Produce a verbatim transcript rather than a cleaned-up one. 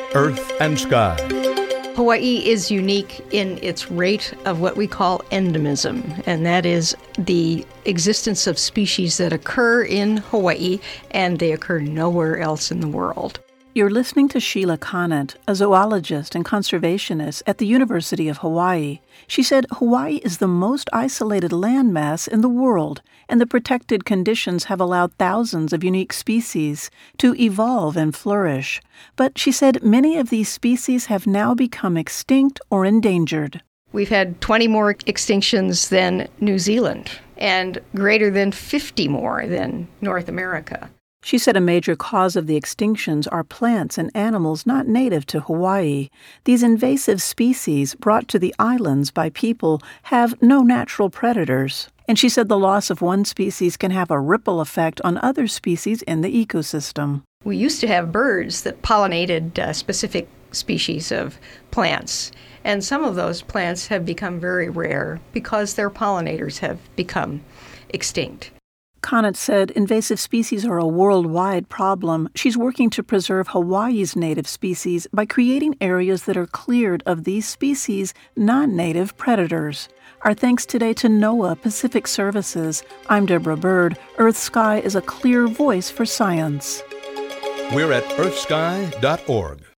Earth and Sky. Hawaii is unique in its rate of what we call endemism, and that is the existence of species that occur in Hawaii and they occur nowhere else in the world. You're listening to Sheila Conant, a zoologist and conservationist at the University of Hawaii. She said Hawaii is the most isolated landmass in the world, and the protected conditions have allowed thousands of unique species to evolve and flourish. But she said many of these species have now become extinct or endangered. We've had twenty more extinctions than New Zealand, and greater than fifty more than North America. She said a major cause of the extinctions are plants and animals not native to Hawaii. These invasive species brought to the islands by people have no natural predators. And she said the loss of one species can have a ripple effect on other species in the ecosystem. We used to have birds that pollinated uh, specific species of plants, and some of those plants have become very rare because their pollinators have become extinct. Conant said invasive species are a worldwide problem. She's working to preserve Hawaii's native species by creating areas that are cleared of these species' non-native predators. Our thanks today to NOAA Pacific Services. I'm Deborah Bird. Earth Sky is a clear voice for science. We're at earth sky dot org.